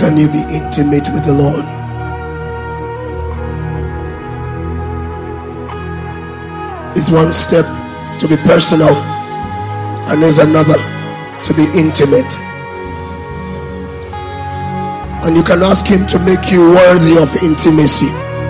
Can you be intimate with the Lord? It's one step to be personal, and there's another to be intimate. And you can ask him to make you worthy of intimacy.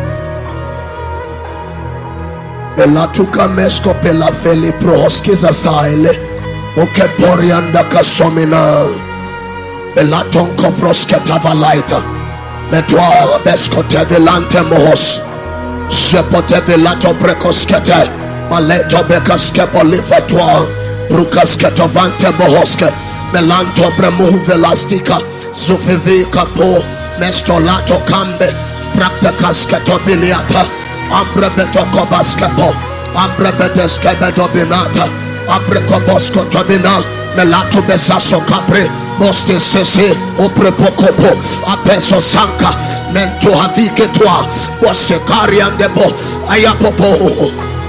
Belatuka mesko pela feli prohoskiza saile oke porianda kasomina belaton koproske tavalaita betwa besko tevilante mohos shepote vilato prekoskete maleto bekaske polifatwa brukasketo vante mohoske melanto bremuhu velastika Zufivi kapo mestolato kambe praktikaskato biliata ambrebeto kobaskepo ambrebeteskebedo binata ambrekobosko tobina melato besaso kapre moste sese oprepokopo apeso sanka mento havike toa bosekariandebo ayapopo.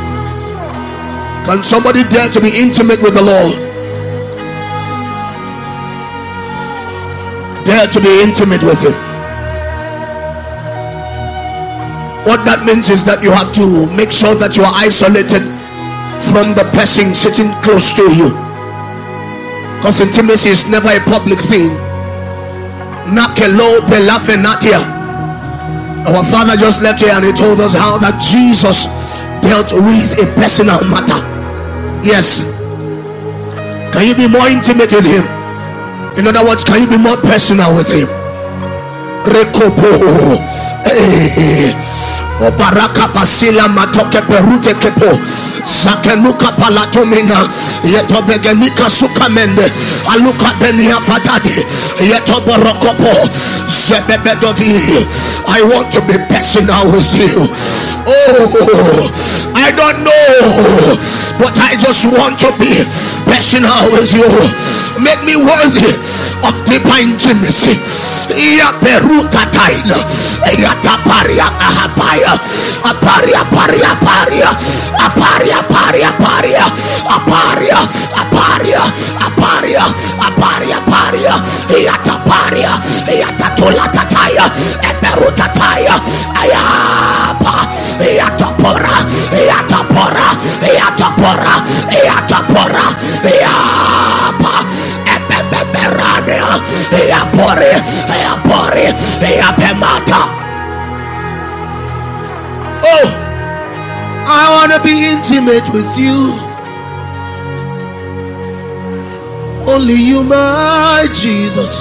Can somebody dare to be intimate with the Lord? Dare to be intimate with him. What that means is that you have to make sure that you are isolated from the person sitting close to you, because intimacy is never a public thing. Our father just left here and he told us how that Jesus dealt with a personal matter. Yes. Can you be more intimate with him? In other words, can you be more personal with him? Rekopo. Obaraka basila matoke perute kepo sakenuka palatomina yetobegenika sukamende aluka benia fadadi yetoborokopo zebebedovi. I want to be personal with you. Oh, I don't know, but I just want to be personal with you. Make me worthy of divine intimacy. Ya peruta taina ya taparia ahapaya aparia paria paria aparia paria paria aparia aparia aparia aparia paria ya taparia ya tatola tataya eperuta taya ayapa ya tapora ya tapora ya tapora ya tapora ya pa Oh, I want to be intimate with you. Only you, my Jesus.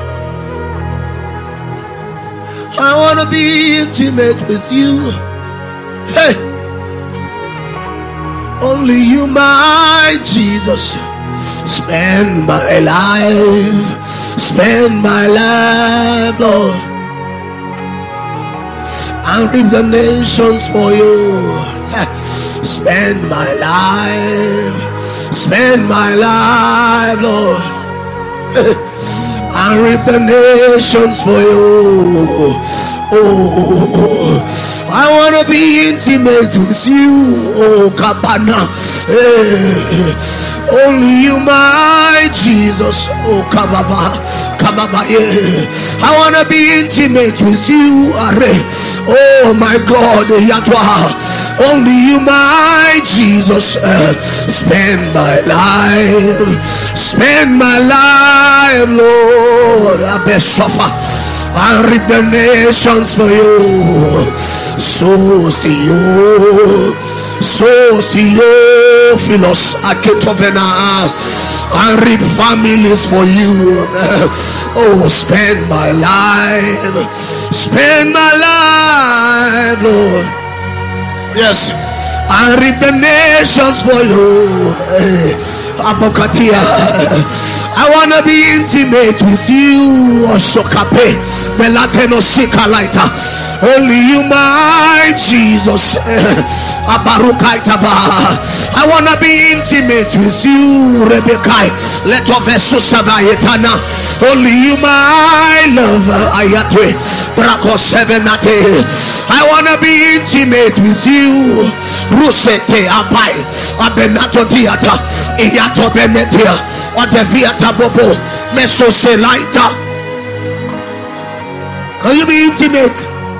I want to be intimate with you. Hey, only you, my Jesus. Spend my life, Lord, and reap the nations for you. Spend my life, Lord, and reap the nations for you. Oh, I want to be intimate with you, oh Kabana. Only you, my Jesus, oh Kababa, Kababa. I want to be intimate with you, Are. Oh my God, Yatwa. Only you, my Jesus. Spend my life, Lord. I best suffer and reap the nations for you. So Philos Aketovena, and reap families for you. Oh, spend my life, Lord. Yes, and reap the nations for you. Abokatia, I want to be intimate with you. Oshokape, Belateno Sikalaita. Only you, my Jesus. Abarukaitava. I want to be intimate with you, Rebecca. Let of Esusavayetana. Only you, my love. Ayatwe. Brako Sevenate. I want to be intimate with you. Rusete Abai. Abenato Diata. Iato Benetia. Odeviata Bobo. Mesoselaita. Can you be intimate?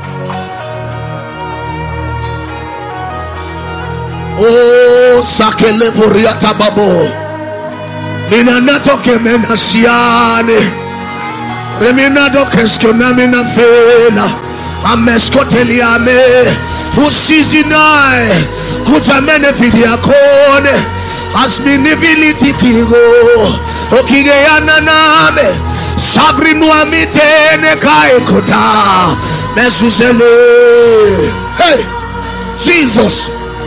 Oh, sakele poriata babo. Nina nato kemena siane. Remina do keskonami na fela. Ameskoteliame. Usizinai. Kutamene fidia kone. Asminibility kigo. Okige yananame. Savrinua mitene kaikota. Mesusele. Hey, Jesus.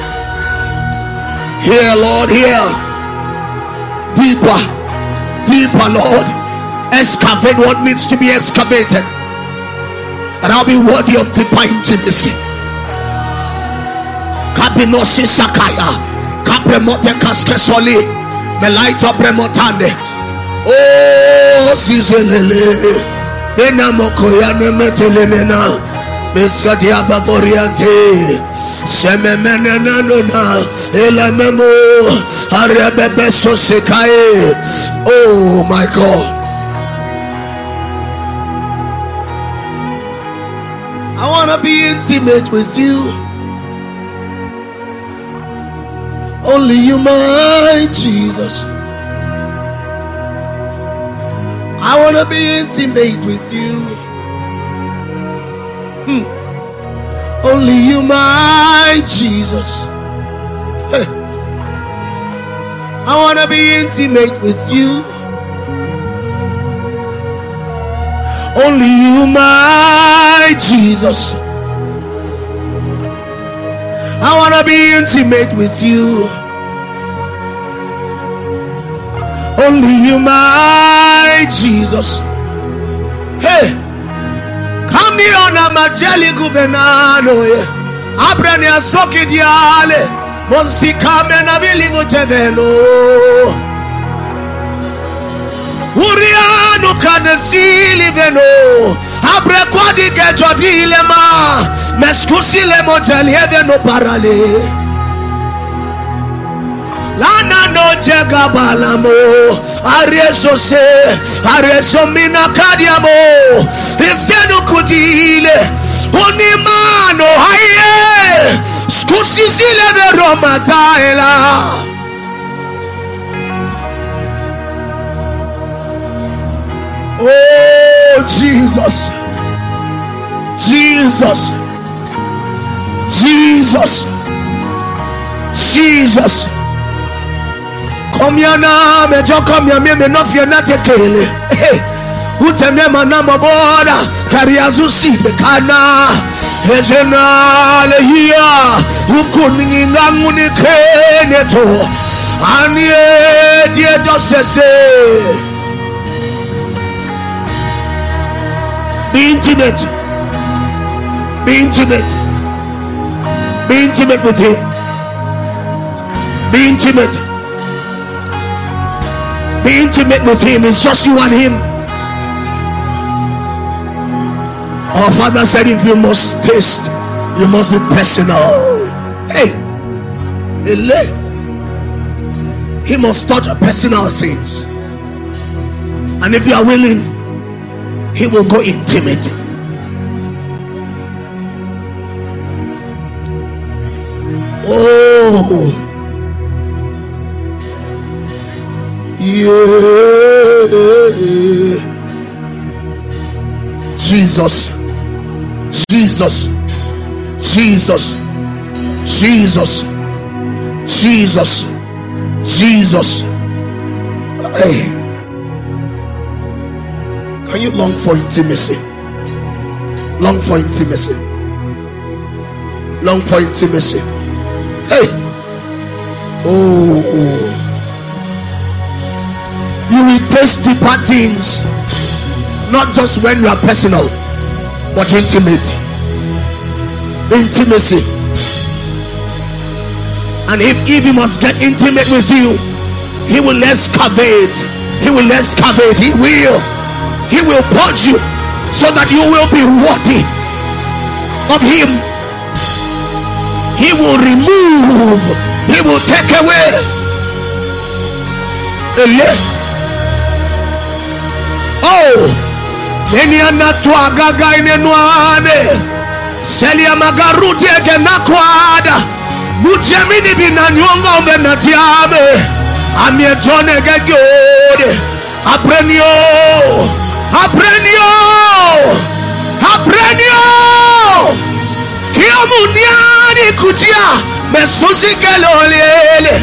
Here, Lord, here. Deeper, deeper, Lord. Excavate what needs to be excavated, and I'll be worthy of deeper intimacy. Kapinosi sakaya, kapremote kaskesoli, melaito premotande. Oh, sizelele, enamoko yane metelemena, meskadia baboriante. Oh my God, I want to be intimate with you. Only you, my Jesus. I want to be intimate with you. Only you, my Jesus. Hey. I want to be intimate with you. Only you, my Jesus. I want to be intimate with you. Only you, my Jesus. Hey. Come near on a majeli guvenano. Abrane asoki diale. Monsi kame na biligo teveno. Uriano kadesili veno. Abre kwadi kejodile ma. Meskusile mojeli eveno parale. Lana no jega balamo. Areso se. Areso mina kadiamo. Isenu kudile. Unimano haye. Skusizile vero mataela. Oh Jesus. Jesus. Jesus. Jesus. Come here now, me just come here, me not fear not take it. Hey, who tell me my number border? Kariazu see the kana. Ejenal here. Who couldn't inganguni keneto? Anie die dosese. Be intimate. Be intimate. Be intimate with him. Be intimate. Be intimate with him. It's just you and him. Our Father said, if you must taste, you must be personal. Hey, he must touch personal things. And if you are willing, he will go intimate. Oh, yeah. Jesus, Jesus, Jesus, Jesus, Jesus, Jesus. Hey, can you long for intimacy? Long for intimacy. Long for intimacy. Hey, oh. You will taste deeper things, not just when you are personal, but intimate. Intimacy. And if he must get intimate with you, he will excavate. He will excavate. He will purge you so that you will be worthy of him. He will remove. He will take away. Oh, Eniana tuagaga inenuane. Selia magaruti egenakwada. Mujemini binanyonga umbenatiame. Amie jone gegode. Aprenio. Aprenio. Aprenio. Kiamuniani kutia. Mesusi kelolele.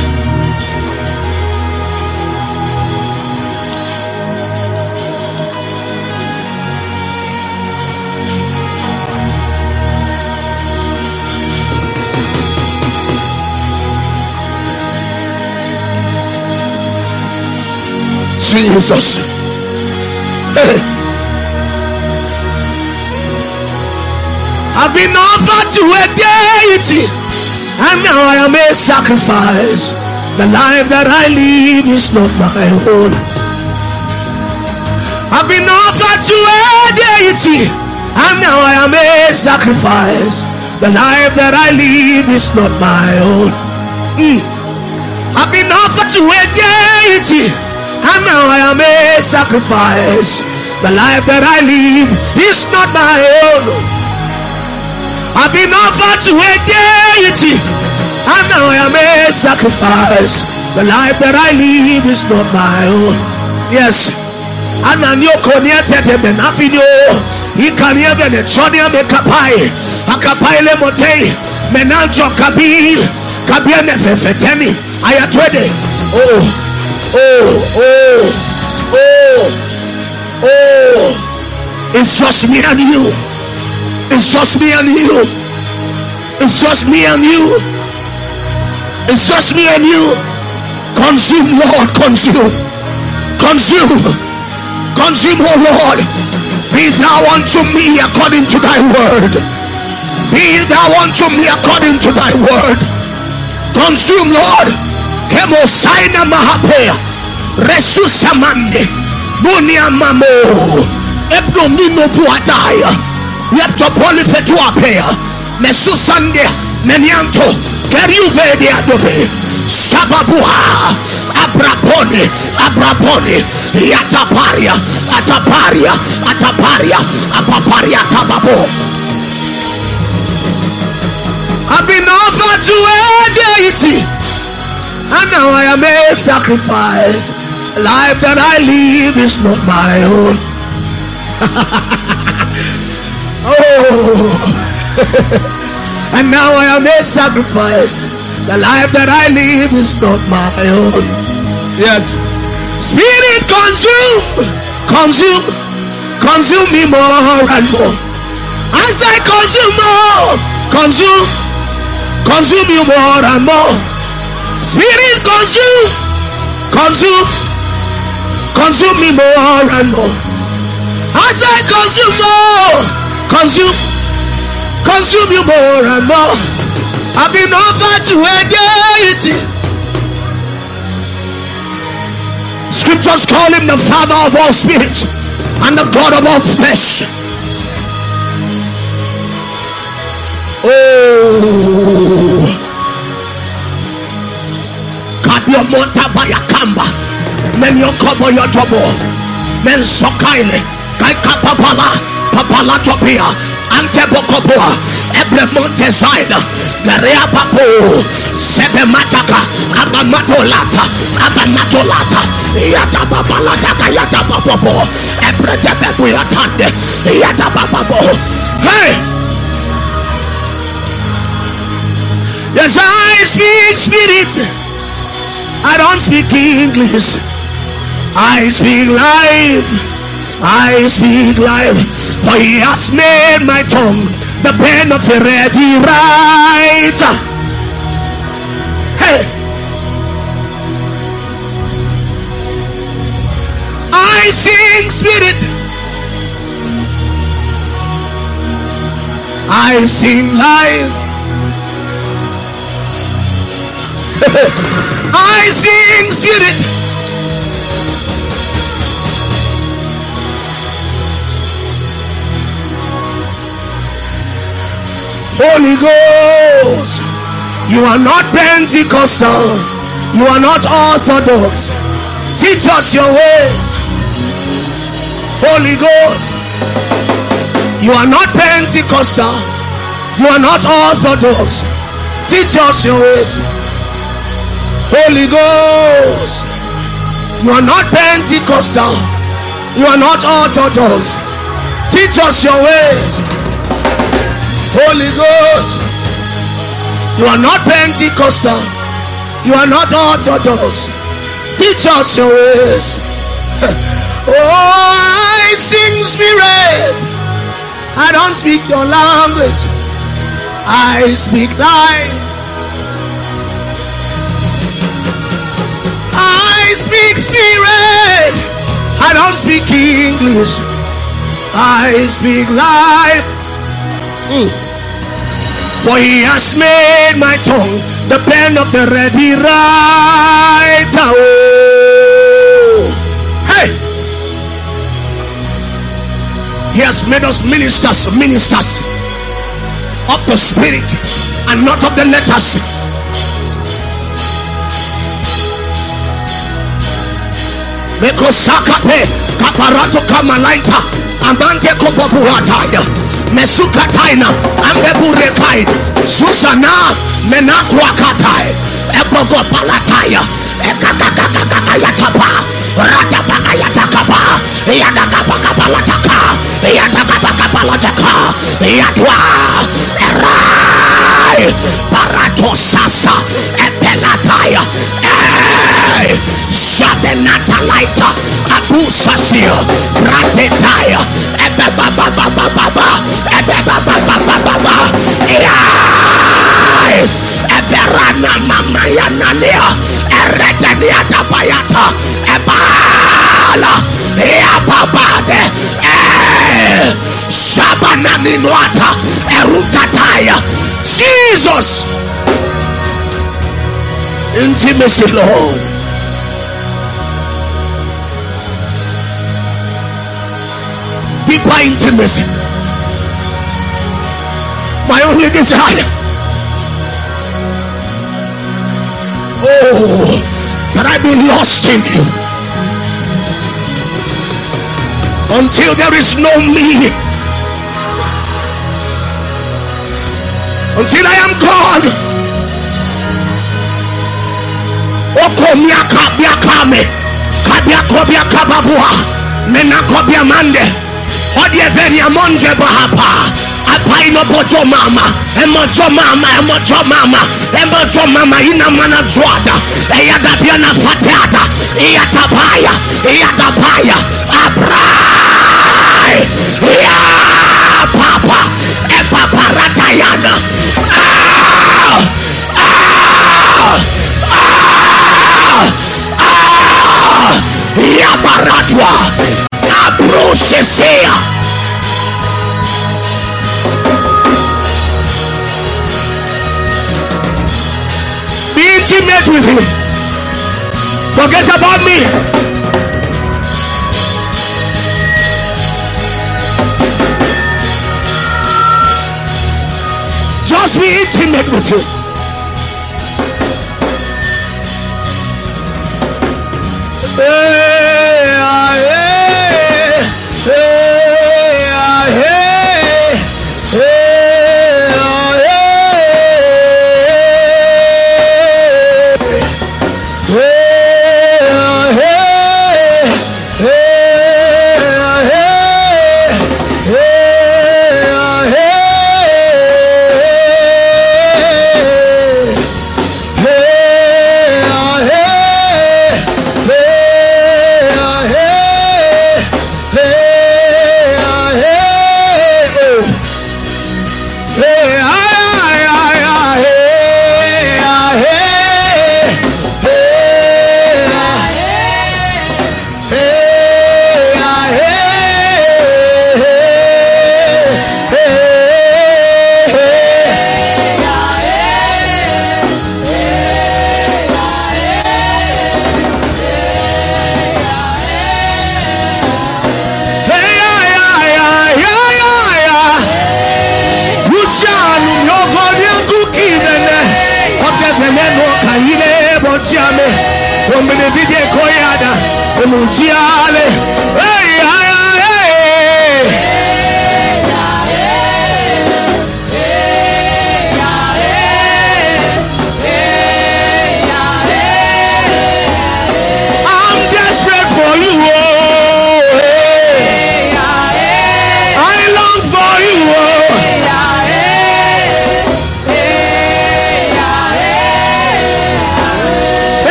Jesus. I've been offered to a deity, and now I am a sacrifice. The life that I live is not my own. I've been offered to a deity, and now I am a sacrifice. The life that I live is not my own. I've been offered to a deity, and now I am a sacrifice. The life that I live is not my own. I've been offered to a deity, and now I am a sacrifice. The life that I live is not my own. Yes. And I know connected and nothing. He can even a Sonia Mekapai, a Kapaile Mote, Menancho Kabil, Kabiane Feteni. I am 20. It's just me and you. It's just me and you. It's just me and you. It's just me and you. Consume, Lord, consume. Consume. Consume, oh Lord. Be thou unto me according to thy word. Be thou unto me according to thy word. Consume, Lord. Kemosaina mahapea. Resusamande. Munia mamo. Ebnomino vuataya. Yeptopoli fetuapea. Mesusande. Nenianto. Keriuve de adobe. Sababua. Abrapone. Abrapone. Yataparia. Ataparia. Ataparia. Apaparia tababo. I've been offered to a deity, and now I am a sacrifice. The life that I live is not my own. And now I am a sacrifice. The life that I live is not my own. Yes. Spirit, consume. Consume. Consume me more and more. As I consume more, consume. Consume you more and more. Spirit, consume. Consume. Consume me more and more. As I consume more, consume. Consume you more and more. I've been offered to a deity. Scriptures call him the Father of all spirits and the God of all flesh. Oh, Kabio Monta Bayakamba, men your cobo your trouble, men sokaile, Kaikapapala, Papala Topia, Antebokopoa, Ebre Monteside, Garea Papo, Sebemataka, Abamatolata, Abamatolata, Yatababalata, Yatabapo, Ebre Debebuatande, Yatabapo. Hey! Yes, I speak spirit. I don't speak English. I speak life. I speak life. For he has made my tongue the pen of a ready writer. Hey. I sing spirit. I sing life. I sing spirit. Holy Ghost, you are not Pentecostal, you are not Orthodox. Teach us your ways. Holy Ghost, You are not Pentecostal. You are not Orthodox. Teach us your ways. Holy Ghost. You are not Pentecostal. You are not Orthodox. Teach us your ways. Holy Ghost. You are not Pentecostal. You are not Orthodox. Teach us your ways. Oh, I sing spirit. I don't speak your language. I speak thine. I speak spirit. I don't speak English. I speak life. For he has made my tongue the pen of the ready writer. Oh. Hey! He has made us ministers of the spirit and not of the letters. Mekosakape kaparato kamalaita amante kopobuataya mesuka taina ambeburekai susana menakwakatai ebogo palataya ekakakakakayatapa ratapakayatakapa yadakapakapalataka yadakapakapalataka yadwa erai paratosasa epelataya Shabenatalaita Abusasia Ratetaya Ebebababababa Ebebababababa Eberana Mamayanania Eredania Tabayata Ebala Eababade Shabananinuata Erutataya. Jesus. Intimacy, Lord. Deeper intimacy. My only desire. Oh, that I be lost in you until there is no me, until I am gone. Okomiaka biakame kabiakobia kababua menakobia mande odie venia monje bahapa apaino bojo mama emojo mama ina mana joada eyada biana fatiata iyatabaya abrai ya papa epaparatayana Yabaratwa Abrosesea. Be intimate with him. Forget about me. Just be intimate with him.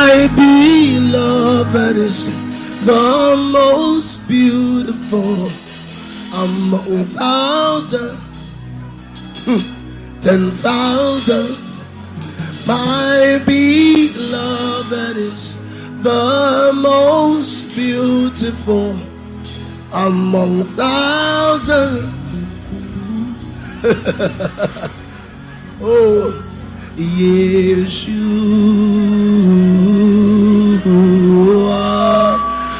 My beloved is the most beautiful among thousands, 10,000s. My beloved is the most beautiful among thousands. Oh, Yeshua.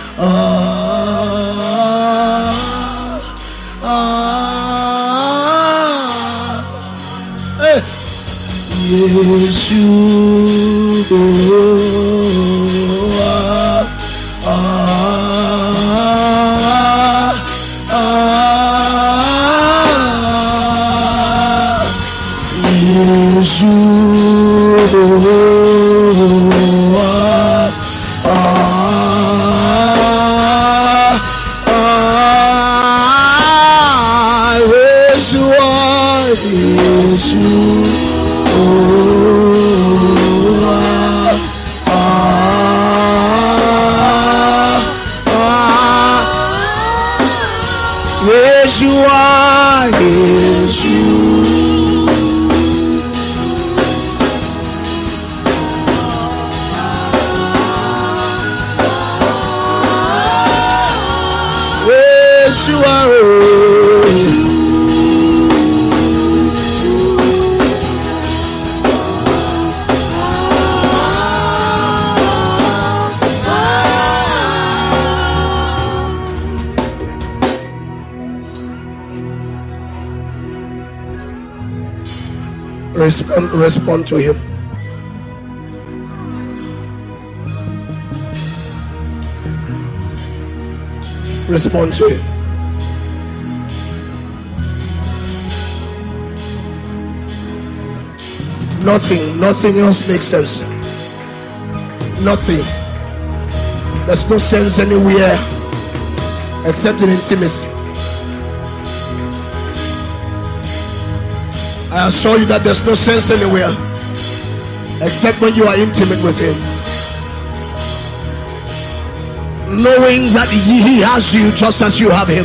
Respond to him. Respond to him. Nothing else makes sense. Nothing. There's no sense anywhere except in intimacy. I assure you that there's no sense anywhere except when you are intimate with him. Knowing that he has you just as you have him.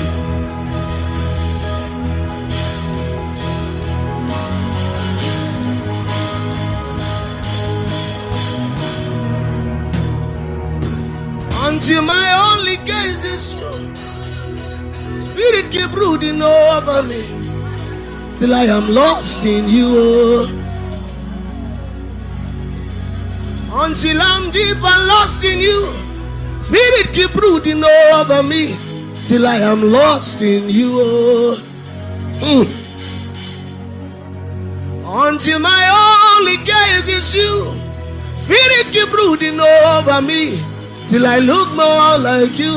Until my only gaze is you, Spirit keep brooding over me till I am lost in you. Until I'm deep and lost in you, Spirit keep brooding over me till I am lost in you. Until my only gaze is you, Spirit keep brooding over me till I look more like you.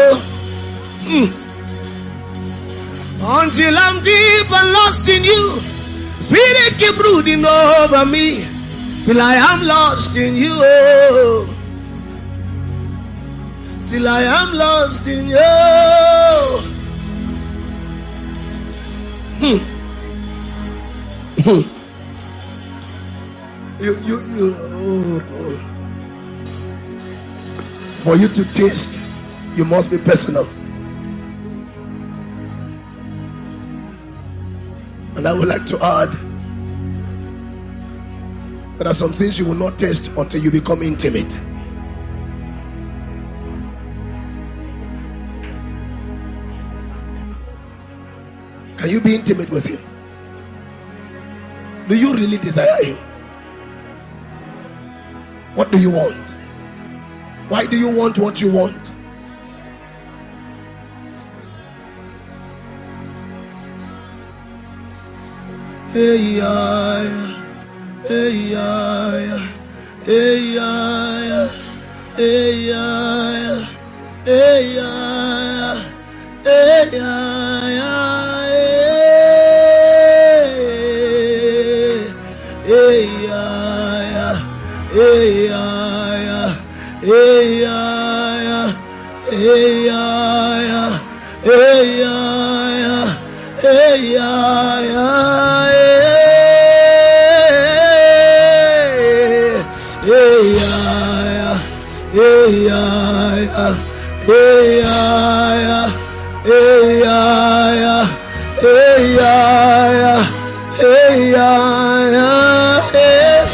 Until I'm deep and lost in you, Spirit keep brooding over me till I am lost in you. Till I am lost in you. For you to taste, you must be personal. And I would like to add, there are some things you will not taste until you become intimate. Can you be intimate with him? Do you really desire him? What do you want? Why do you want what you want? Hey, yeah, hey, yeah, hey, yeah, hey, yeah, hey, yeah, hey, yeah. Hey, yeah, hey, yeah, hey, yeah, hey, yeah, hey, yeah, hey.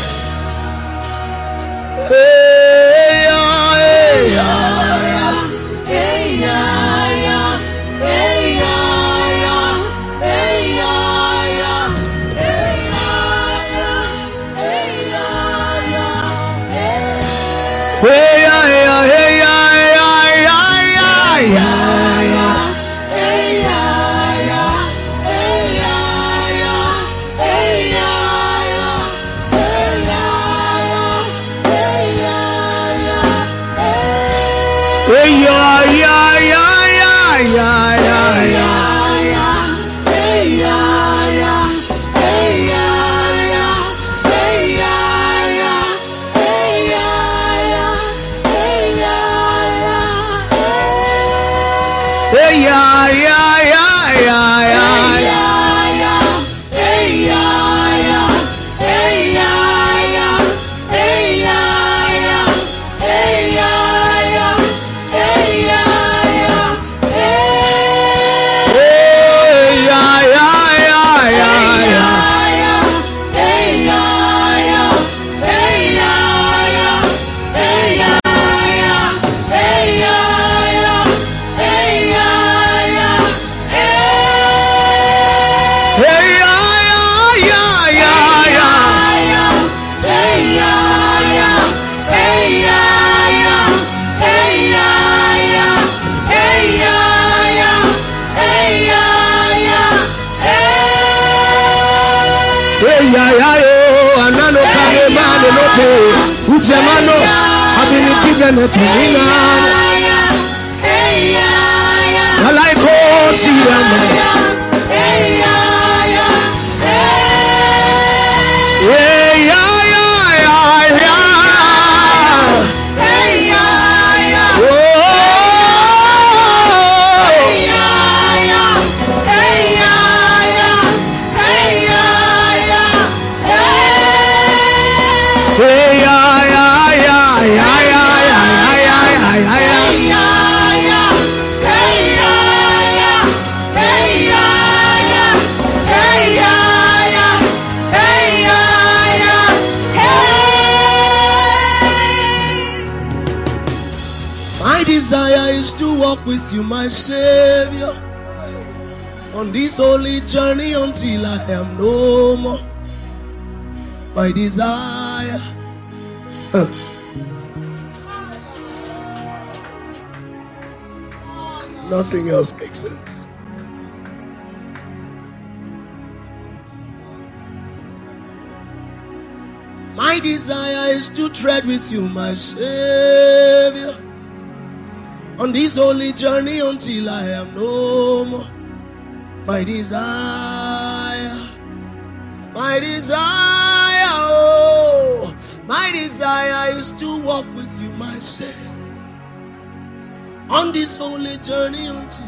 Ujemano abini kigano tumina Malaiko siyama desire is to walk with you, my Savior, on this holy journey until I am no more. My desire. Nothing else makes sense. My desire is to tread with you, my Savior, on this holy journey until I am no more. My desire, oh, my desire is to walk with you, my Savior, on this holy journey until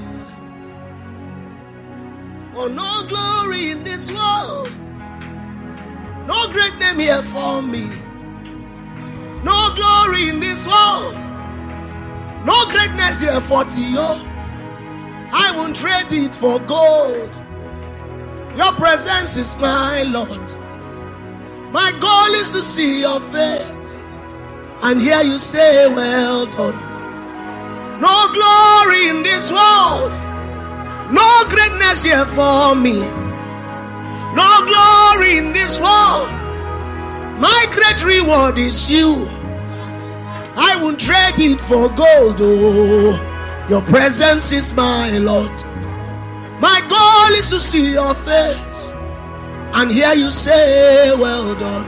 for no glory in this world, no great name here for me, no glory in this world, no greatness here for Tio. I won't trade it for gold. Your presence is my Lord. My goal is to see your face and hear you say, well done. No glory in this world, no greatness here for me, no glory in this world. My great reward is you. I won't trade it for gold. Oh, your presence is my Lord. My goal is to see your face and hear you say, well done.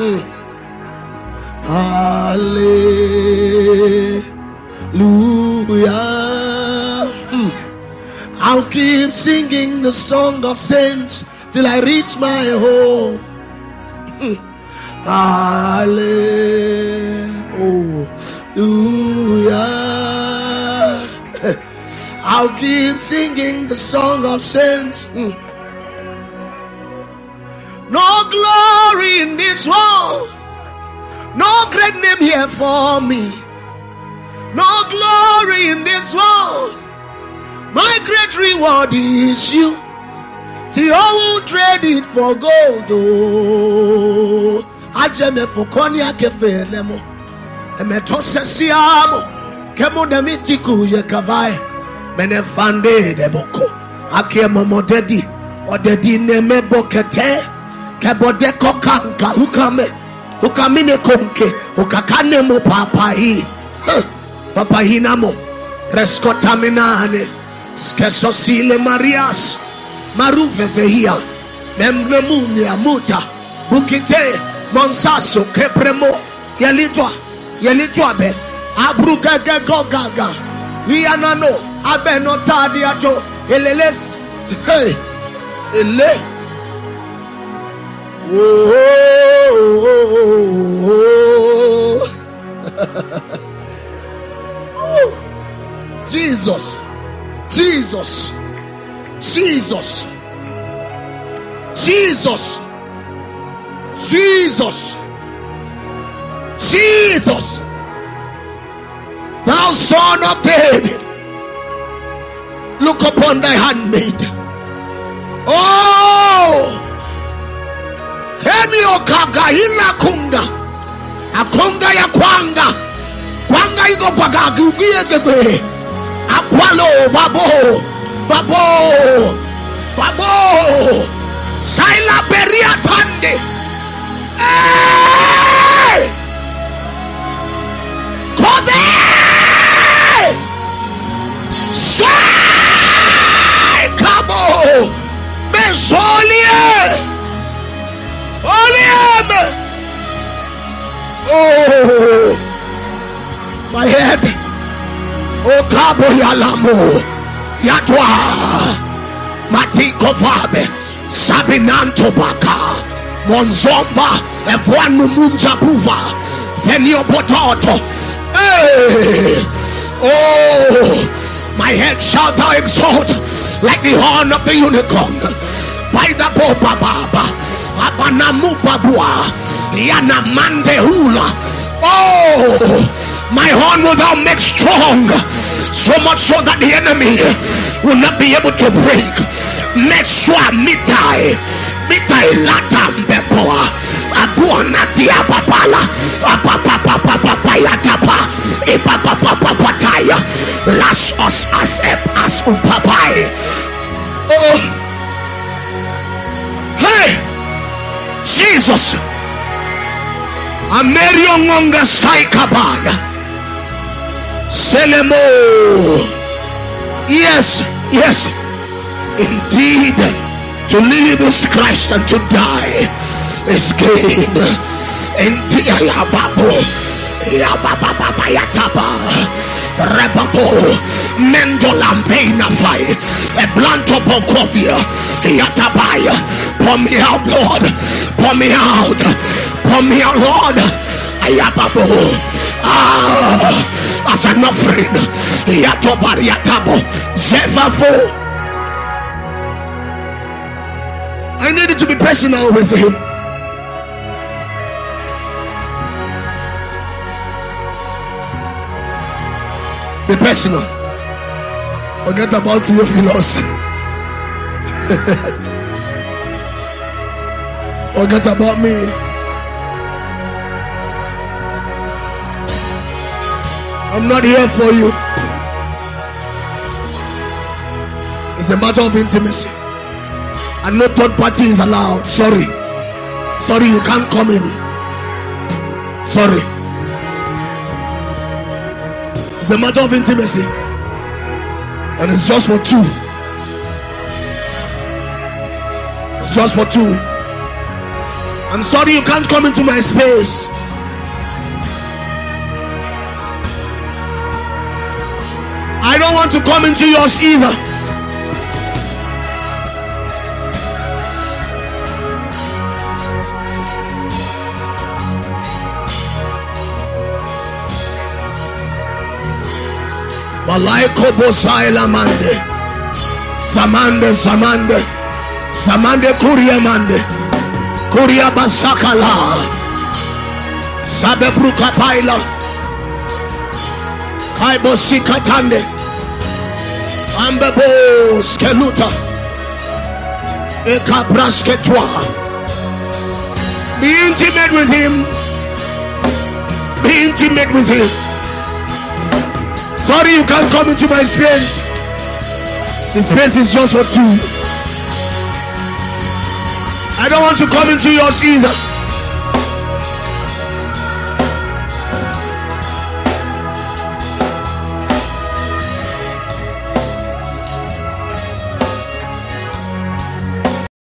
Hallelujah. I'll keep singing the song of saints till I reach my home. Hallelujah. I'll keep singing the song of saints. No glory in this world, no great name here for me, no glory in this world. My great reward is you. See, I won't trade it for gold. Oh, I jam for Konya Kefe Lemo. And me toss a siamo. Kemo de mitiku ye kavai. Mene fande de boko. Ake momo dedi. O dedi ne me bokete. Kebo de kokanka. Ukamine konke. Ukakane mo papai. Papai namo. Rescotaminane. Skesosile Marias. Maruve vehia. Memnemunia muta. Bukite. Monsaso kepremo. Yelitwa be. Abruga gaga. Ianano. Abeno tadiato. Eleles. Hey. Ele. Jesus. Thou son of David, look upon thy handmaid. Oh, Kenio kaga ila kunga, akonga ya kwanga iko kwa gagugie gebe, akwalo babo, saila beria tande. Hey! Kode! Shai kabo! Mesolie! Oliebe! Oh! My head! Oh kabo yalamo! Yatwa! Matiko vabe! Sabinanto baka! Monzomba! Evuanu munja buva! Fenio potato! Hey! Oh! My head shall thou exalt like the horn of the unicorn. By the boba baba, abanamu babua, yana mande hula. Oh, my horn will thou make strong, so much so that the enemy will not be able to break. Make sure mitai latambepoa, abuana tia papala, apapapapapayatapa, ipapapapapataya, lash us as upapai. Oh, hey, Jesus. Amerio ngonga saikabaya. Selemo. Yes. Indeed, to live is Christ and to die is gain. Indeed, Yatapa Rebabo Mendo Lampena Fai a Blanto Bocovia Yatabaya. Pour me out, Lord. Pour me out, Lord. Ayababo. As an offering. Yatobar Yatabo Zevavo. I needed to be personal with him. Be personal. Forget about Theophilus. Forget about me. I'm not here for you. It's a matter of intimacy. And no third party is allowed. Sorry, you can't come in. Sorry. It's a matter of intimacy. And it's just for two. It's just for two. I'm sorry you can't come into my space. I don't want to come into yours either. Malaiko bosaila mande. Samande kuria mande. Kuria basakala. Sabe bruka paila. Ibosikatande. Ambebo skeluta. Ekabrasketwa. Be intimate with him. Be intimate with him. Sorry you can't come into my space. The space is just for two. I don't want to come into yours either.